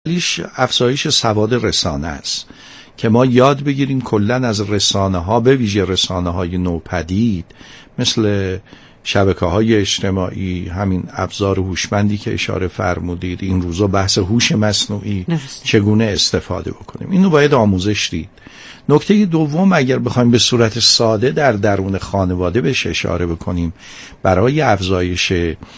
افزایش سواد رسانه است که ما یاد بگیریم کلاً از رسانه ها، به ویژه رسانه های نوپدید مثل شبکه‌های اجتماعی، همین ابزار هوشمندی که اشاره فرمودید، این روزا بحث هوش مصنوعی، چگونه استفاده بکنیم، اینو باید آموزش دید. نکته دوم، اگر بخوایم به صورت ساده در درون خانواده بهش اشاره بکنیم، برای افزایش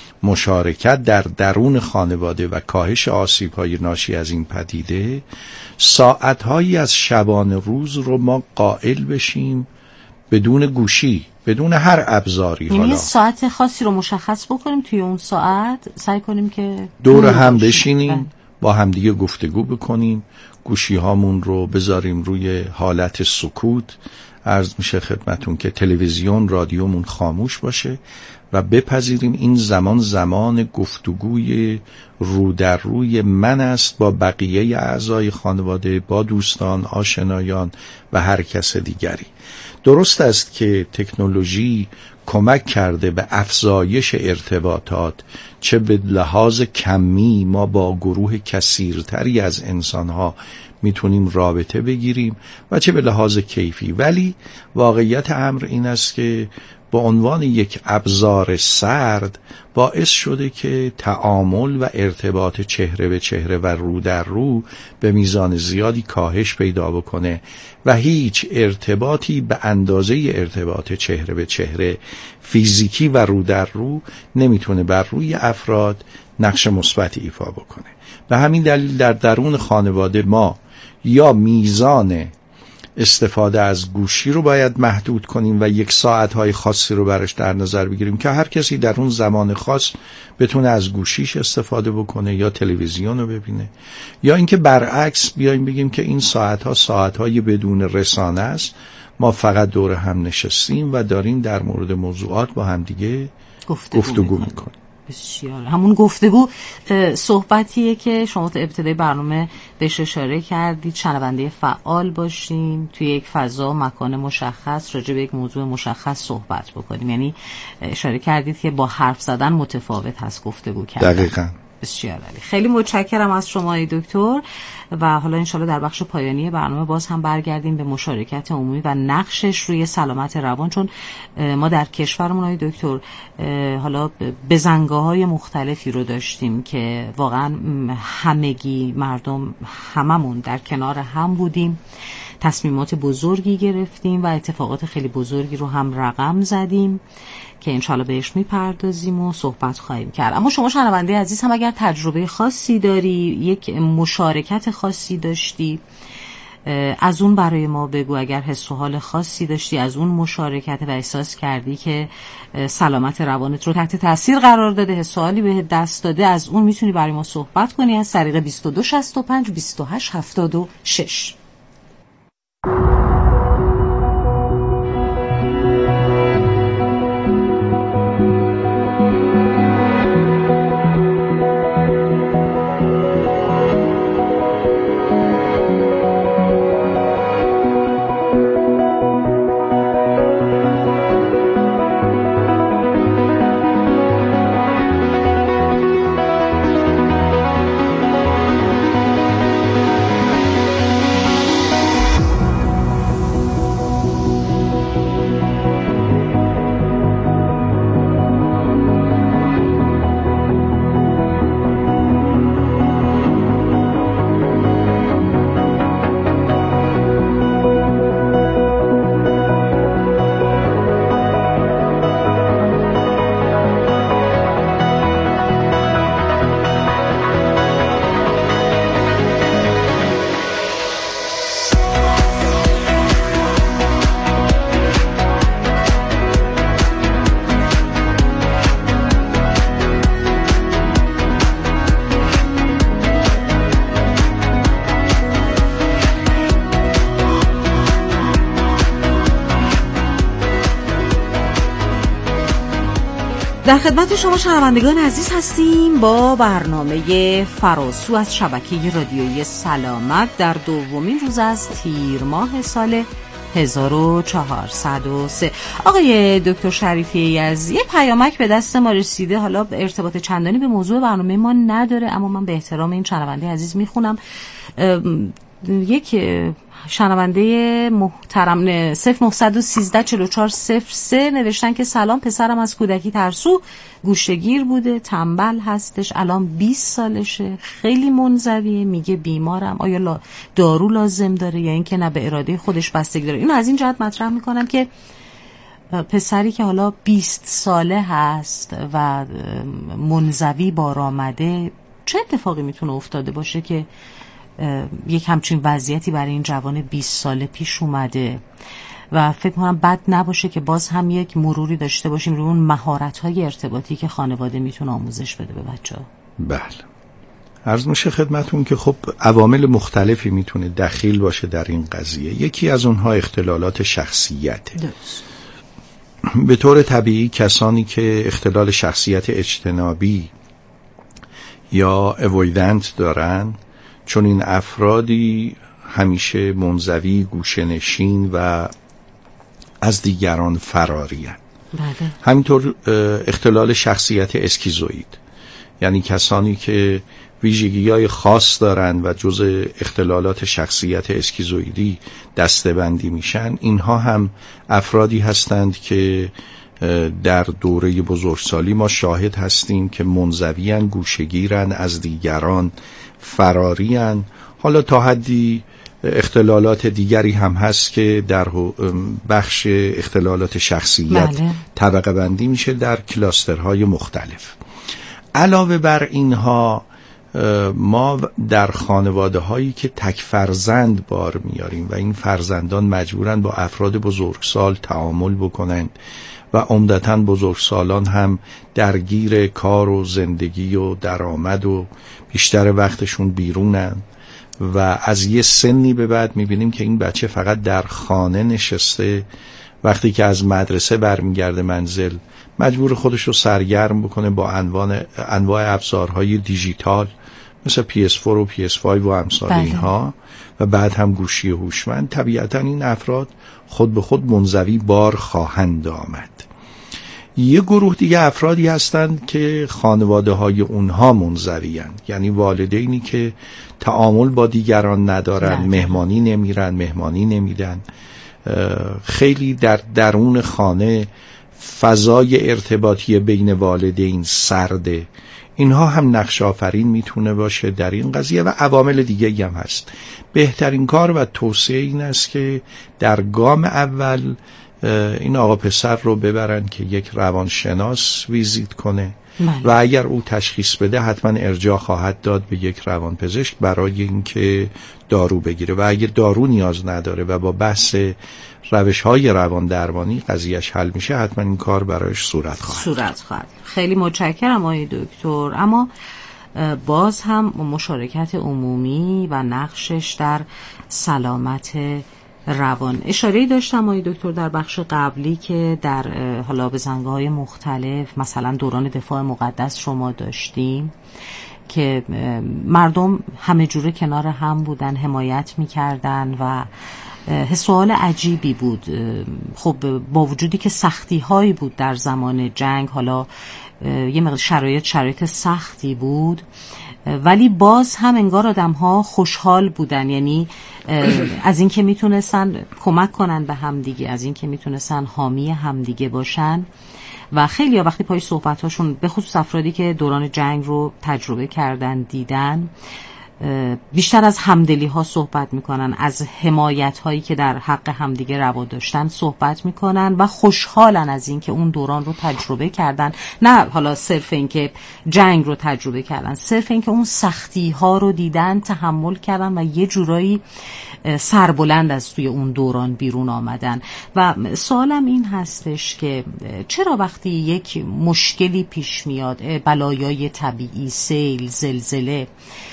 مشارکت در درون خانواده و کاهش آسیب‌های ناشی از این پدیده، ساعت‌هایی از شبانه روز رو ما قائل بشیم بدون گوشی، بدون هر ابزاری. یعنی ساعت خاصی رو مشخص بکنیم، توی اون ساعت سعی کنیم که دور هم بشینیم، با همدیگه گفتگو بکنیم، گوشی هامون رو بذاریم روی حالت سکوت، عرض میشه خدمتون که تلویزیون، رادیومون خاموش باشه و بپذیریم این زمان گفتگوی رو در روی من است با بقیه اعضای خانواده، با دوستان، آشنایان و هر کس دیگری. درست است که تکنولوژی کمک کرده به افزایش ارتباطات، چه به لحاظ کمی ما با گروه کثیرتری از انسانها میتونیم رابطه بگیریم و چه به لحاظ کیفی، ولی واقعیت امر این است که به عنوان یک ابزار سرد باعث شده که تعامل و ارتباط چهره به چهره و رو در رو به میزان زیادی کاهش پیدا بکنه و هیچ ارتباطی به اندازه ارتباط چهره به چهره فیزیکی و رو در رو نمیتونه بر روی افراد نقش مثبتی ایفا بکنه. به همین دلیل در درون خانواده ما یا میزان استفاده از گوشی رو باید محدود کنیم و یک ساعتهای خاصی رو برش در نظر بگیریم که هر کسی در اون زمان خاص بتونه از گوشیش استفاده بکنه یا تلویزیون رو ببینه، یا اینکه برعکس بیایم بگیم که این ساعتهای بدون رسانه است، ما فقط دور هم نشستیم و داریم در مورد موضوعات با هم دیگه گفتگو میکنیم. بسیار. همون گفتگو صحبتیه که شما تا ابتدای برنامه بهش اشاره کردید، شنونده فعال باشیم، توی یک فضا مکان مشخص راجع به یک موضوع مشخص صحبت بکنیم. یعنی اشاره کردید که با حرف زدن متفاوت هست گفتگو کردن. دقیقاً. بسیار عالی. خیلی متشکرم از شما ای دکتر و حالا انشالله در بخش پایانی برنامه باز هم برگردیم به مشارکت عمومی و نقشش روی سلامت روان، چون ما در کشورمون ای دکتر حالا بزنگاه‌های مختلفی رو داشتیم که واقعا همگی مردم هممون در کنار هم بودیم، تصمیمات بزرگی گرفتیم و اتفاقات خیلی بزرگی رو هم رقم زدیم که انشالله بهش میپردازیم و صحبت خواهیم کرد. اما شما شنونده عزیز هم اگر تجربه خاصی داری، یک مشارکت خاصی داشتی، از اون برای ما بگو. اگر حس و حال خاصی داشتی از اون مشارکت و احساس کردی که سلامت روانت رو تحت تاثیر قرار داده، حس و حالی به دست داده، از اون میتونی برای ما صحبت کنی از طریق 2265 2876. در خدمت شما شنوندگان عزیز هستیم با برنامه فراسو از شبکه رادیویی سلامت در دومین روز از تیر ماه سال 1403. آقای دکتر شریفی یزدی، یه پیامک به دست ما رسیده، حالا ارتباط چندانی به موضوع برنامه ما نداره، اما من به احترام این شنونده عزیز میخونم. یک شنونده محترم 0913-4403 نوشتن که سلام، پسرم از کودکی ترسو، گوشه‌گیر بوده، تنبل هستش، الان 20 سالشه، خیلی منزویه، میگه بیمارم، آیا دارو لازم داره یا اینکه نه به اراده خودش بستگی داره؟ اینو از این جهت مطرح میکنم که پسری که حالا 20 ساله هست و منزوی بار آمده، چه اتفاقی میتونه افتاده باشه که یک همچین وضعیتی برای این جوان 20 ساله پیش اومده؟ و فکر کنم بد نباشه که باز هم یک مروری داشته باشیم روی اون مهارت‌های ارتباطی که خانواده میتونه آموزش بده به بچه‌ها. بله، عرض میشه خدمتون که خب عوامل مختلفی میتونه دخیل باشه در این قضیه. یکی از اونها اختلالات شخصیته. به طور طبیعی کسانی که اختلال شخصیت اجتنابی یا اوایدنت دارن، چون این افرادی همیشه منزوی، گوشه‌نشین و از دیگران فراری هستند. بله. همینطور اختلال شخصیت اسکیزوئید، یعنی کسانی که ویژگی‌های خاص دارند و جزء اختلالات شخصیت اسکیزوئیدی دسته‌بندی میشن، اینها هم افرادی هستند که در دوره بزرگسالی ما شاهد هستیم که منزوی‌اند، گوشه‌گیرند، از دیگران فرارین. حالا تا حدی اختلالات دیگری هم هست که در بخش اختلالات شخصیت طبقه بندی میشه در کلاسترهای مختلف. علاوه بر اینها ما در خانواده هایی که تک فرزند بار میاریم و این فرزندان مجبورن با افراد بزرگسال تعامل بکنند و عمدتاً بزرگسالان هم درگیر کار و زندگی و درآمد و بیشتر وقتشون بیرونن و از یه سنی به بعد میبینیم که این بچه فقط در خانه نشسته، وقتی که از مدرسه برمیگرده منزل مجبور خودش رو سرگرم بکنه با انواع ابزارهای دیجیتال مثل PS4 و PS5 و امثال اینها و بعد هم گوشی هوشمند. طبیعتا این افراد خود به خود منزوی بار خواهند آمد. یه گروه دیگه افرادی هستند که خانواده های اونها منزوی هستند، یعنی والدینی که تعامل با دیگران ندارن، مهمانی نمیرن، مهمانی نمیدن، خیلی در درون خانه فضای ارتباطی بین والدین سرده. اینها هم نقش آفرین میتونه باشه در این قضیه و عوامل دیگه هم هست. بهترین کار و توصیه این است که در گام اول این آقا پسر رو ببرن که یک روانشناس ویزیت کنه و اگر او تشخیص بده حتما ارجاع خواهد داد به یک روانپزشک برای اینکه دارو بگیره و اگر دارو نیاز نداره و با بحث روش‌های روان درمانی قضیهش حل میشه، حتما این کار برایش صورت خواهد. خیلی متشکرم آقای دکتر. اما باز هم مشارکت عمومی و نقشش در سلامت روان اشاره‌ای داشتم آقای دکتر در بخش قبلی که در حالا بزنگاه‌های مختلف، مثلا دوران دفاع مقدس شما داشتیم که مردم همه جوره کنار هم بودن، حمایت می‌کردن و سوال عجیبی بود. خب با وجودی که سختی‌هایی بود در زمان جنگ، حالا یه مقدار شرایط سختی بود، ولی باز هم انگار آدم‌ها خوشحال بودن، یعنی از این که میتونستن کمک کنن به همدیگه، از این که میتونستن حامی همدیگه باشن. و خیلی ها وقتی پای صحبتاشون، به خصوص افرادی که دوران جنگ رو تجربه کردن، دیدن، بیشتر از همدلی ها صحبت میکنن، از حمایت هایی که در حق همدیگه روا داشتن صحبت میکنن و خوشحالن از این که اون دوران رو تجربه کردن، نه حالا صرف این که جنگ رو تجربه کردن، صرف این که اون سختی ها رو دیدن، تحمل کردن و یه جورایی سربلند از توی اون دوران بیرون آمدن. و سوالم این هستش که چرا وقتی یک مشکلی پیش میاد، بلایای طبیعی، سیل، زلزله،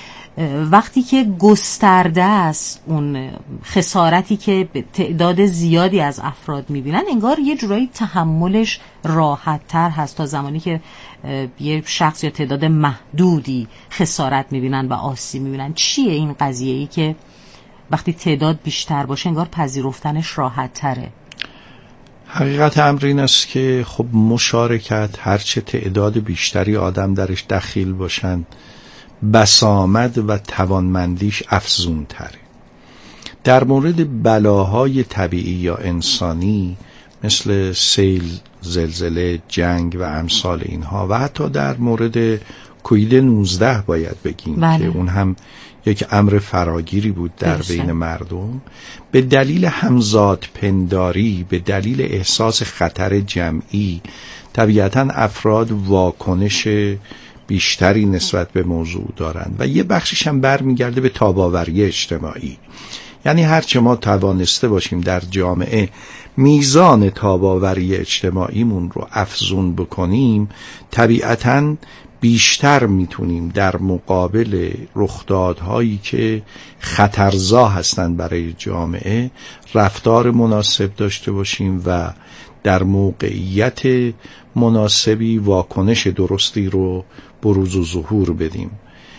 وقتی که گسترده است، اون خسارتی که تعداد زیادی از افراد میبینن، انگار یه جورایی تحملش راحت تر هست تا زمانی که یه شخص یا تعداد محدودی خسارت میبینن و آسیب میبینن. چیه این قضیه‌ای که وقتی تعداد بیشتر باشه انگار پذیرفتنش راحت تره. حقیقت امر این است که خب مشارکت، هرچه تعداد بیشتری آدم درش دخیل باشن، بسامد و توانمندیش افزون تره. در مورد بلاهای طبیعی یا انسانی مثل سیل، زلزله، جنگ و امثال اینها و حتی در مورد کووید 19 باید بگیم که اون هم یک امر فراگیری بود در بین مردم، به دلیل همزاد پنداری، به دلیل احساس خطر جمعی، طبیعتاً افراد واکنش بیشتری نسبت به موضوع دارند و یه بخشش هم برمیگرده به تاباوری اجتماعی. یعنی هرچه ما توانسته باشیم در جامعه میزان تاباوری اجتماعیمون رو افزون بکنیم، طبیعتاً بیشتر میتونیم در مقابل رخدادهایی که خطرزا هستند برای جامعه رفتار مناسب داشته باشیم و در موقعیت مناسبی واکنش درستی رو بروز و ظهور بدیم.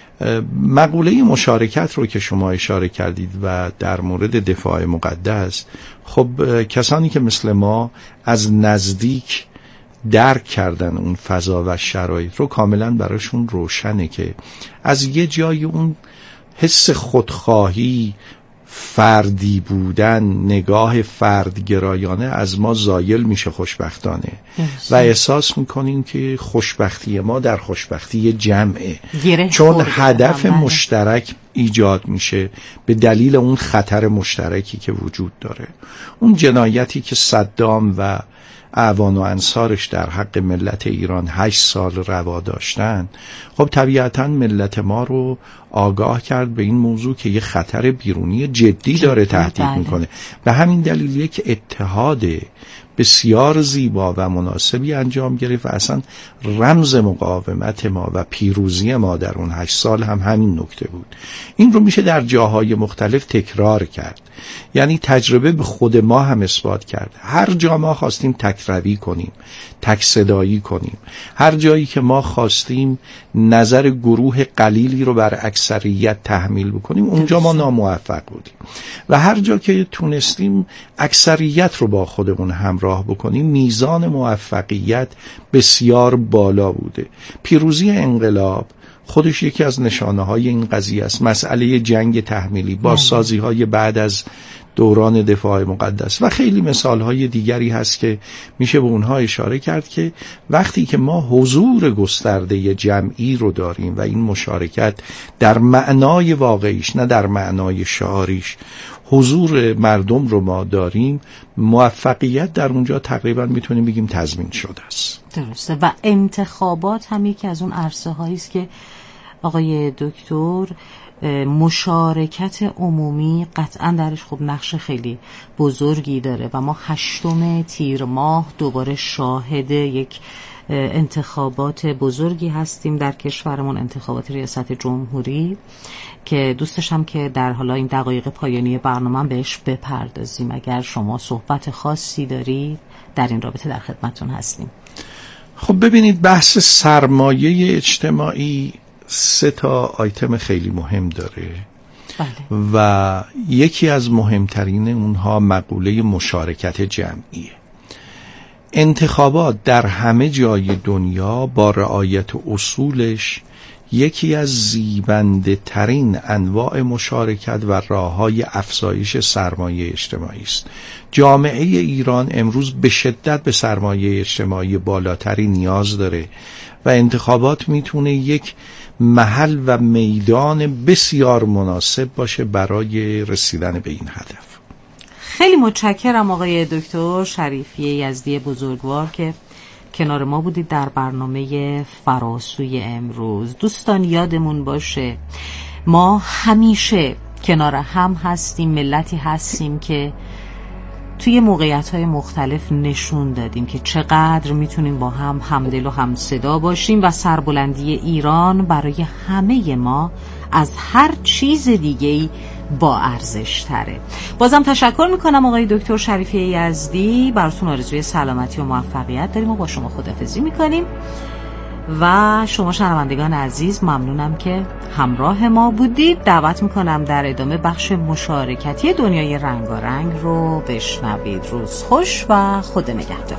مقوله مشارکت رو که شما اشاره کردید و در مورد دفاع مقدس، خب کسانی که مثل ما از نزدیک درک کردن اون فضا و شرایط رو کاملا براشون روشنه که از یه جای اون حس خودخواهی، فردی بودن، نگاه فردگرایانه از ما زایل میشه خوشبختانه و احساس میکنیم که خوشبختی ما در خوشبختی جمعه، چون هدف مشترک ایجاد میشه به دلیل اون خطر مشترکی که وجود داره. اون جنایتی که صدام و اعوان و انصارش در حق ملت ایران 8 سال روا داشتن، خب طبیعتاً ملت ما رو آگاه کرد به این موضوع که یه خطر بیرونی جدی داره تهدید میکنه. به همین دلیل یک اتحاد بسیار زیبا و مناسبی انجام گرفت و اصلا رمز مقاومت ما و پیروزی ما در اون 8 سال هم همین نکته بود. این رو میشه در جاهای مختلف تکرار کرد، یعنی تجربه به خود ما هم اثبات کرد. هر جا ما خواستیم تکروی کنیم، تک صدایی کنیم، هر جایی که ما خواستیم نظر گروه قلیلی رو بر اکثریت تحمیل بکنیم، اونجا ما ناموفق بودیم و هر جا که تونستیم اکثریت رو با خودمون همراه بکنیم، میزان موفقیت بسیار بالا بوده. پیروزی انقلاب خودش یکی از نشانه های این قضیه است. مسئله جنگ تحمیلی، بازسازی های بعد از دوران دفاع مقدس و خیلی مثال های دیگری هست که میشه به اونها اشاره کرد که وقتی که ما حضور گسترده جمعی رو داریم و این مشارکت در معنای واقعیش نه در معنای شعاریش، حضور مردم رو ما داریم، موفقیت در اونجا تقریبا میتونیم بگیم تضمین شده است. درسته. و انتخابات هم یکی از اون عرصه هایی است که آقای دکتر مشارکت عمومی قطعا درش خب نقش خیلی بزرگی داره و ما 8 تیر ماه دوباره شاهد یک انتخابات بزرگی هستیم در کشورمون، انتخابات ریاست جمهوری که دوست داشتم که در حالا این دقایق پایانی برنامه بهش بپردازیم. اگر شما صحبت خاصی دارید در این رابطه در خدمتتون هستیم. خب ببینید، بحث سرمایه اجتماعی 3 آیتم خیلی مهم داره. بله. و یکی از مهمترین اونها مقوله مشارکت جمعیه. انتخابات در همه جای دنیا با رعایت اصولش یکی از زیبنده ترین انواع مشارکت و راه‌های افزایش سرمایه اجتماعی است. جامعه ایران امروز به شدت به سرمایه اجتماعی بالاتری نیاز داره و انتخابات میتونه یک محل و میدان بسیار مناسب باشه برای رسیدن به این هدف. خیلی متشکرم آقای دکتر شریفی یزدی بزرگوار که کنار ما بودید در برنامه فراسوی امروز. دوستان یادمون باشه ما همیشه کنار هم هستیم، ملتی هستیم که توی موقعیت‌های مختلف نشون دادیم که چقدر میتونیم با هم همدل و همصدا باشیم و سربلندی ایران برای همه ما از هر چیز دیگه‌ای با ارزش تره. بازم تشکر میکنم آقای دکتر شریفی یزدی، براتون آرزوی سلامتی و موفقیت داریم و با شما خداحافظی میکنیم و شما شنوندگان عزیز ممنونم که همراه ما بودید. دعوت میکنم در ادامه بخش مشارکتی دنیای رنگارنگ رو بشنوید. روز خوش و خدا نگهدار.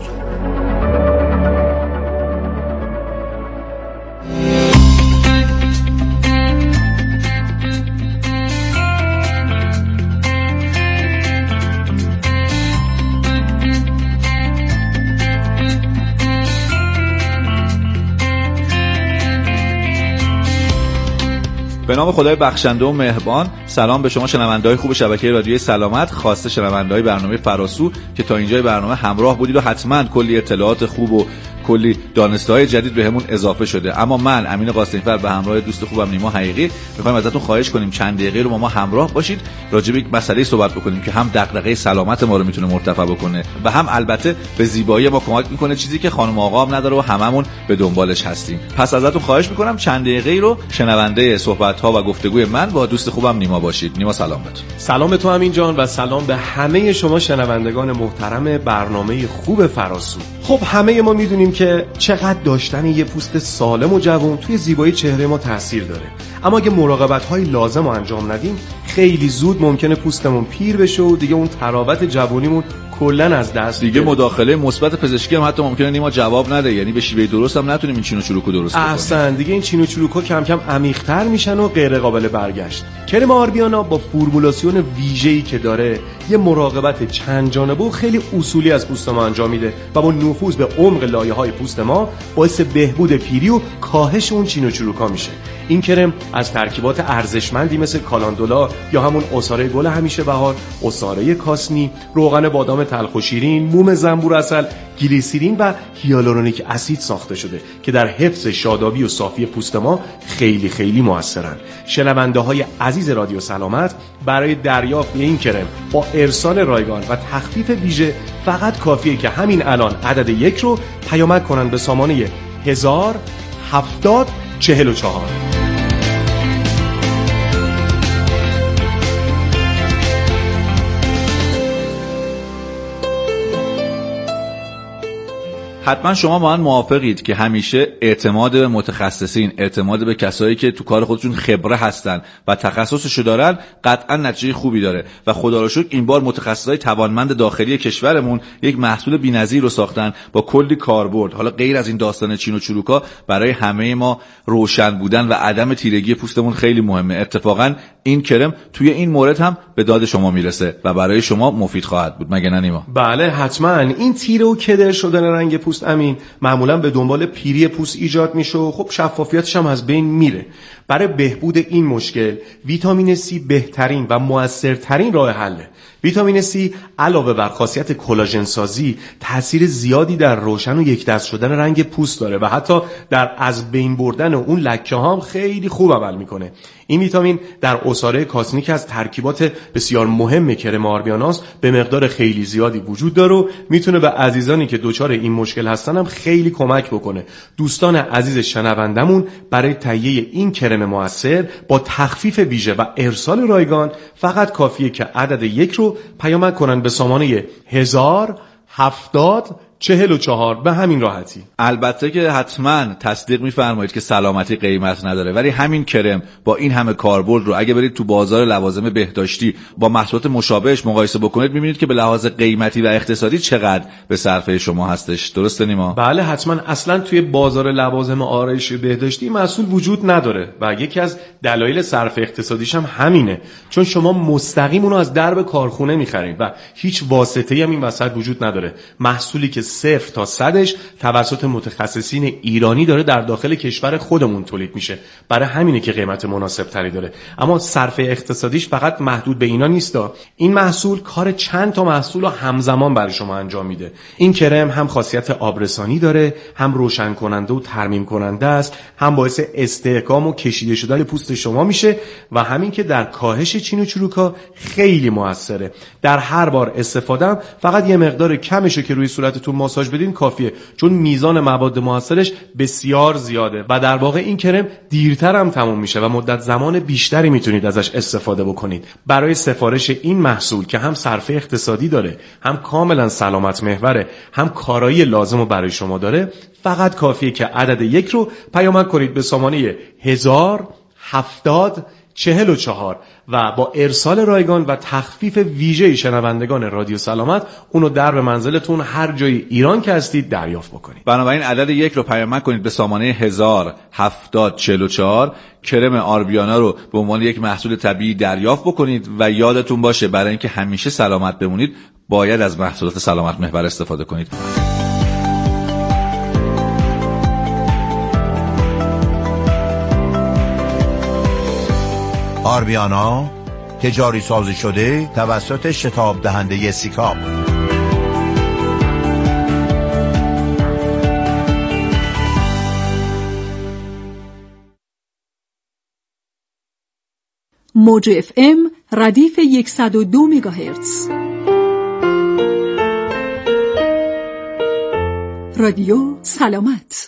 به نام خدای بخشنده و مهربان. سلام به شما شنونده‌های خوب شبکه رادیوی سلامت، خاصه شنونده‌های برنامه فراسو که تا اینجای برنامه همراه بودید و حتما کلی اطلاعات خوب و کلی دانسته‌های جدید بهمون اضافه شده. اما من امین قاسمی‌فر به همراه دوست خوبم نیما حقیقی می‌خوایم ازتون خواهش کنیم چند دقیقه رو با ما همراه باشید، راجع به یک مسئله صحبت بکنیم که هم دغدغه سلامت ما رو میتونه مرتفع بکنه و هم البته به زیبایی ما کمک میکنه، چیزی که خانم آقا هم نداره و هممون به دنبالش هستیم. پس ازتون خواهش می‌کنم چند دقیقه رو شنونده صحبت‌ها و گفتگوی من با دوست خوبم نیما باشید. نیما سلام بهت. سلام به تو امین جان و سلام به همه شما شنوندگان محترم برنامه خوب فراسو. خب همه ما میدونیم که چقدر داشتن یه پوست سالم و جوان توی زیبایی چهره ما تاثیر داره، اما اگه مراقبت‌های لازم رو انجام ندیم خیلی زود ممکنه پوستمون پیر بشه و دیگه اون تراوت جوانیمون کلا از دست دیگه مداخله مثبت پزشکی هم حتی ممکنه نیما جواب نده، یعنی به شیوه درست هم نتونیم این چین و چروکو درست کنیم. احسن، دیگه این چین و چروکا کم کم عمیق‌تر میشن و غیر قابل برگشت. کرم آربیانا با فرمولاسیون ویژه‌ای که داره یه مراقبت چند جانبه و خیلی اصولی از پوست ما انجام میده و با نفوذ به عمق لایه‌های پوست ما باعث بهبود پیری و کاهش اون چین و چروکا میشه. این کرم از ترکیبات ارزشمندی مثل کالاندولا یا همون عصاره گل همیشه بهار، عصاره کاسنی، روغن بادام تلخ و شیرین، موم زنبور عسل، گلیسرین و هیالورونیک اسید ساخته شده که در حفظ شادابی و صافی پوست ما خیلی خیلی موثرن. شنونده‌های عزیز رادیو سلامت برای دریافت این کرم با ارسال رایگان و تخفیف ویژه فقط کافیه که همین الان عدد 1 رو پیامک کنن به سامانه 107044. حتما شما با من موافقید که همیشه اعتماد به متخصصین، اعتماد به کسایی که تو کار خودشون خبره هستن و تخصصشو دارن قطعا نتیجه خوبی داره و خدا رو شکر این بار متخصصای توانمند داخلی کشورمون یک محصول بی‌نظیر رو ساختن با کلی کاربرد. حالا غیر از این داستان چین و چروکا، برای همه ما روشن بودن و عدم تیرگی پوستمون خیلی مهمه. اتفاقا این کرم توی این مورد هم به داد شما میرسه و برای شما مفید خواهد بود، مگه نه نیما؟ بله حتما. این تیره و کدر شدن رنگ پوست امین معمولا به دنبال پیری پوست ایجاد میشه و خب شفافیتش هم از بین میره. برای بهبود این مشکل ویتامین C بهترین و مؤثرترین راه حله. ویتامین C علاوه بر خاصیت کلاژن سازی تأثیر زیادی در روشن و یک دست شدن رنگ پوست داره و حتی در از بین بردن اون لکه ها هم خیلی خوب عمل میکنه. این ویتامین در عصاره کاسنی که از ترکیبات بسیار مهم کرم آربیاناست به مقدار خیلی زیادی وجود داره و میتونه به عزیزانی که دچار این مشکل هستن هم خیلی کمک بکنه. دوستان عزیز شنوندمون برای تهیه این کرم مؤثر با تخفیف ویژه و ارسال رایگان فقط کافیه که عدد 1 رو پیامک کنن به سامانه 107044 به همین راحتی. البته که حتما تصدیق می‌فرمایید که سلامتی قیمت نداره، ولی همین کرم با این همه کاربرد رو اگه برید تو بازار لوازم بهداشتی با محصولات مشابهش مقایسه بکنید می‌بینید که به لحاظ قیمتی و اقتصادی چقدر به صرفه شما هستش. درسته نیما؟ بله حتما. اصلا توی بازار لوازم آرایشی بهداشتی محصول وجود نداره و یکی از دلایل صرف اقتصادیش هم همینه، چون شما مستقیم اونو از درب کارخونه می‌خرید و هیچ واسطه‌ای هم این وسط وجود نداره. محصولی که 0 تا 100ش توسط متخصصین ایرانی داره در داخل کشور خودمون تولید میشه، برای همینه که قیمت مناسب تری داره. اما صرف اقتصادیش فقط محدود به اینا نیستا. این محصول کار چند تا محصول رو همزمان برای شما انجام میده. این کرم هم خاصیت آبرسانی داره، هم روشن کننده و ترمیم کننده است، هم باعث استحکام و کشیده شدن پوست شما میشه و همین که در کاهش چین و چروکا خیلی موثره. در هر بار استفاده فقط یه مقدار کمشه که روی صورتتون ماساژ بدین کافیه، چون میزان مواد موثرش بسیار زیاده و در واقع این کرم دیرتر هم تموم میشه و مدت زمان بیشتری میتونید ازش استفاده بکنید. برای سفارش این محصول که هم صرفه اقتصادی داره، هم کاملا سلامت محوره، هم کارایی لازم رو برای شما داره، فقط کافیه که عدد 1 رو پیامک کنید به سامانه 107044 و با ارسال رایگان و تخفیف ویژه شنوندگان رادیو سلامت اونو در به منزلتون هر جای ایران که هستید دریافت بکنید. بنابراین عدد 1 رو پیامک کنید به سامانه 107044، کرم آربیانا رو به عنوان یک محصول طبیعی دریافت بکنید و یادتون باشه برای اینکه همیشه سلامت بمونید باید از محصولات سلامت محور استفاده کنید. آربیانا تجاری سازی شده توسط شتاب دهنده سیکاپ. موج FM ردیف 102 مگاهرتز. رادیو سلامت.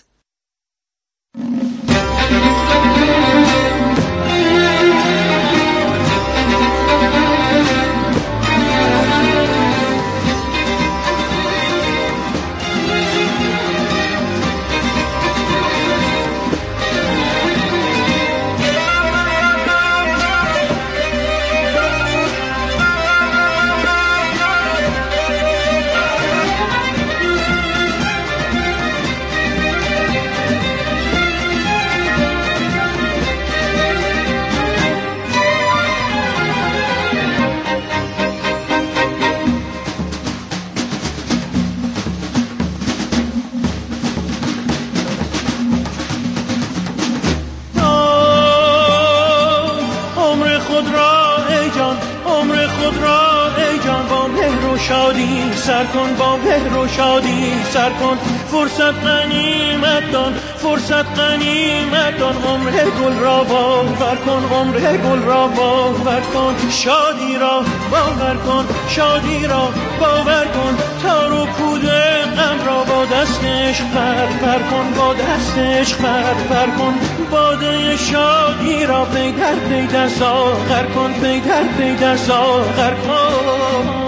سر کن با مهر و شادی سر کن، فرصت غنیمت دان، فرصت غنیمت دان، عمر گل را باور کن، عمر گل را باور کن، شادی را باور کن، شادی را باور کن، تار و پود غم را با دستش پر کن، با دستش پر کن، باده شادی را پی در ساغر کن، پی در ساغر کن.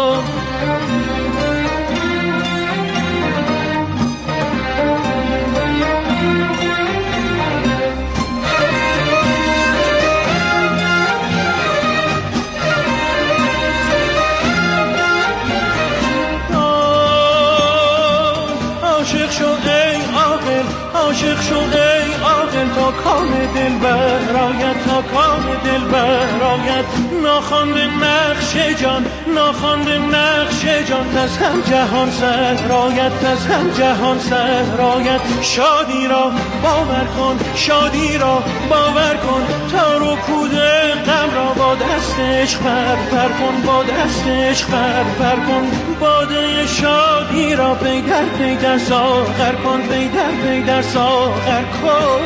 عاشق شو ای عاقل تا کام دل برآید، تا کام دل برآید، ناخوانده نقش جان، ناخوانده نقش جان، از هم جهان سراید، از هم جهان سراید، شادی را باور کن، شادی را باور کن، تار و پود غم را با دستش پر کن، با دستش پر کن، باده شادی را پی در ساغر کن، پی در ساغر کن.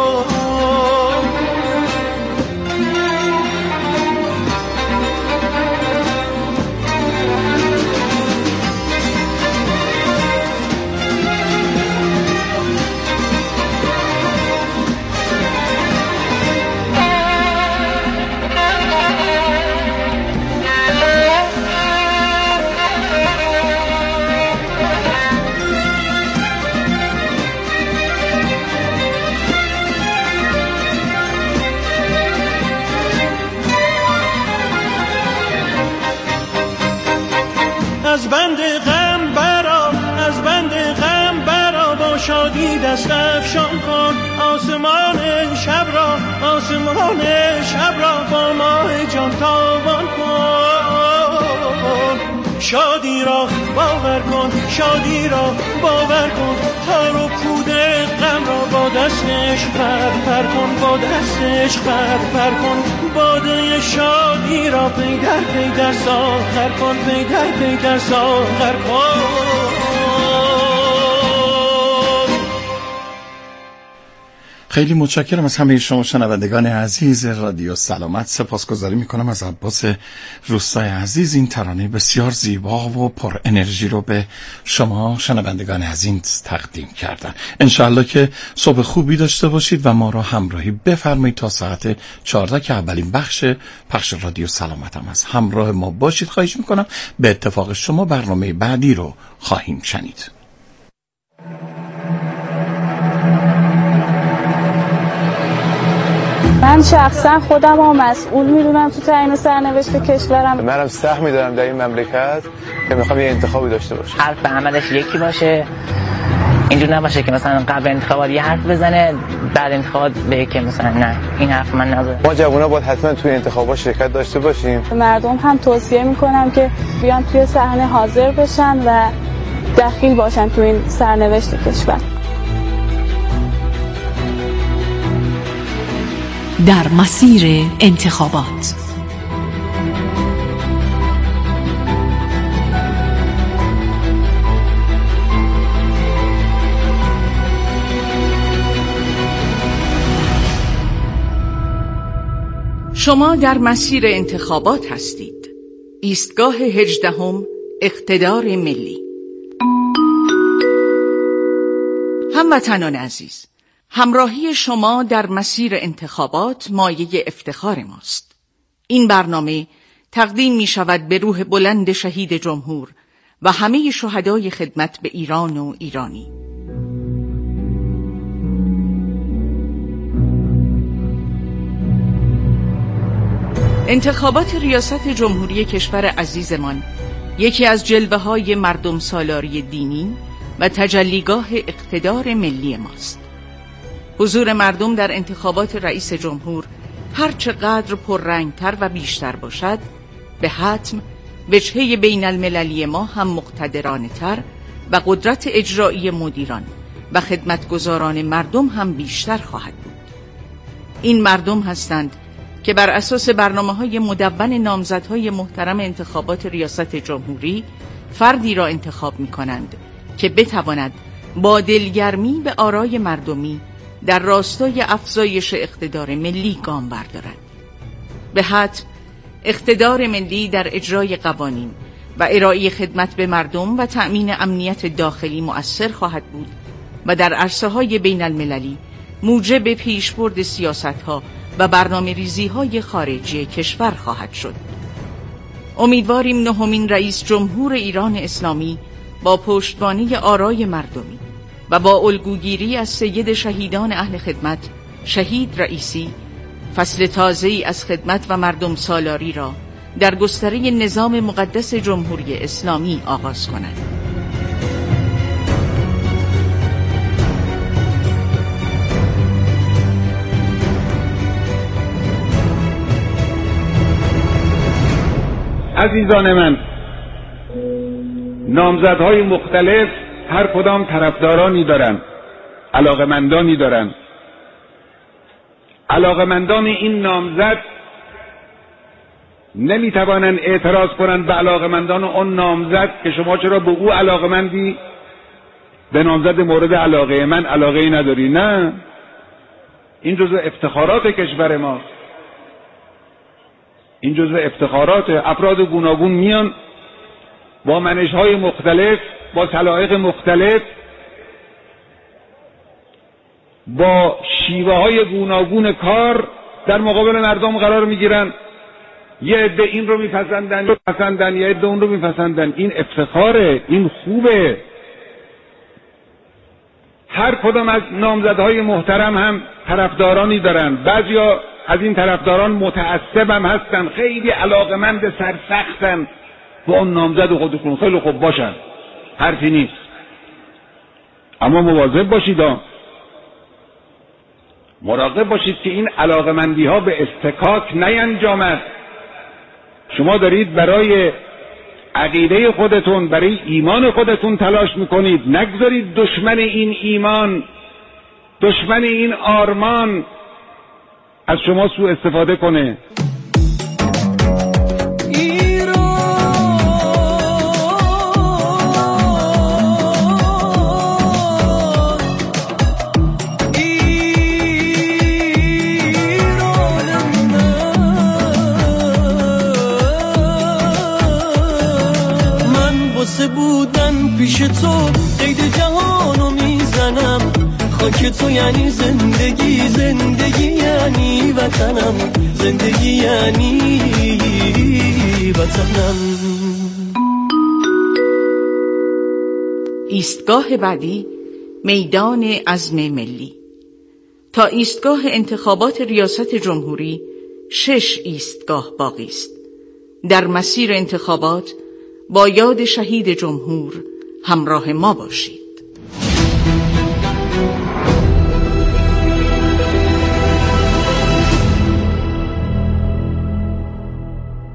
از بند غم برا، از بند غم برا، با شادی دست افشان کن، آسمان شب را، آسمان شب را با ماه جان تابان کن، شادی را باور کن، شادی را باور کن، تار و پود غم را با دستش پر کن، با دستش پر کن، باده شادی را پی در ساغر کن، پی در ساغر کن. خیلی متشکرم از همه شما شنوندگان عزیز رادیو سلامت. سپاسگزاری میکنم از عباس روستای عزیز. این ترانه بسیار زیبا و پر انرژی رو به شما شنوندگان عزیز تقدیم کردن. انشالله که صبح خوبی داشته باشید و ما را همراهی بفرمایید تا ساعت 14 که اولین پخش رادیو سلامت هم هست. همراه ما باشید. خواهش میکنم. به اتفاق شما برنامه بعدی رو خواهیم شنید. من شخصا خودم رو مسئول میدونم تو تعیین سرنوشت کشورم. منم سهمی دارم در این مملکت که میخوام یه انتخابی داشته باشم. حرف به عملش یکی باشه، اینجور نباشه که مثلا قبل انتخابات یه حرف بزنه بعد انتخابات به که مثلا نه این حرف من نزنه. ما جوونا باید حتما توی انتخابات شرکت داشته باشیم. مردم هم توصیه میکنم که بیان توی صحنه حاضر بشن و دخیل باشن توی این سرنوشت کشور. در مسیر انتخابات شما در مسیر انتخابات هستید. ایستگاه 18 اقتدار ملی. هموطنان عزیز، همراهی شما در مسیر انتخابات مایه افتخار ماست. این برنامه تقدیم می شود به روح بلند شهید جمهور و همه شهدای خدمت به ایران و ایرانی. انتخابات ریاست جمهوری کشور عزیزمان یکی از جلوه‌های مردم سالاری دینی و تجلیگاه اقتدار ملی ماست. حضور مردم در انتخابات رئیس جمهور هر چقدر پررنگتر و بیشتر باشد، به حتم وجهه بین المللی ما هم مقتدرانه تر و قدرت اجرایی مدیران و خدمتگزاران مردم هم بیشتر خواهد بود. این مردم هستند که بر اساس برنامه‌های مدون نامزدهای محترم انتخابات ریاست جمهوری فردی را انتخاب می‌کنند که بتواند با دلگرمی به آرای مردمی در راستای افزایش اقتدار ملی گام بردارد. به حتم اقتدار ملی در اجرای قوانین و ارائه خدمت به مردم و تأمین امنیت داخلی مؤثر خواهد بود و در عرصه‌های بین المللی موجب پیشبرد سیاست‌ها و برنامه‌ریزی‌های خارجی کشور خواهد شد. امیدواریم نهمین رئیس جمهور ایران اسلامی با پشتوانه آرای مردمی و با الگوگیری از سید شهیدان اهل خدمت شهید رئیسی فصل تازه‌ای از خدمت و مردم سالاری را در گستره نظام مقدس جمهوری اسلامی آغاز کند. عزیزان من، نامزدهای مختلف هر کدام طرفدارانی دارن، علاقمندانی دارن. علاقمندان این نامزد نمیتوانند اعتراض کنند به علاقمندان اون نامزد که شما چرا به او علاقمندی، به نامزد مورد علاقه من علاقه نداری. نه، این جزء افتخارات کشور ماست. این جزء افتخارات. افراد گوناگون میان با منش‌های مختلف، با سلایق مختلف، با شیوه‌های گوناگون کار در مقابل مردم قرار میگیرن. یه عده این رو میپسندن، یه عده اون رو میپسندن. این افتخاره، این خوبه. هر کدام از نامزدهای محترم هم طرفدارانی دارن. بعضیا از این طرفداران متعصب هم هستن، خیلی علاقمند سرسختن به اون نامزد خودشون. خیلی خوب باشن، حرفی نیست، اما مواظب باشید، مراقب باشید که این علاقمندی ها به اصطکاک نینجامد. شما دارید برای عقیده خودتون، برای ایمان خودتون تلاش میکنید. نگذارید دشمن این ایمان، دشمن این آرمان از شما سوء استفاده کنه. غرق بودن پیش تو قید جهانو میزنم. خاک تو یعنی زندگی، زندگی یعنی وطنم، زندگی یعنی وطنم. ایستگاه بعدی میدان عزم ملی. تا ایستگاه انتخابات ریاست جمهوری 6 ایستگاه باقی است. در مسیر انتخابات با یاد شهید جمهور همراه ما باشید.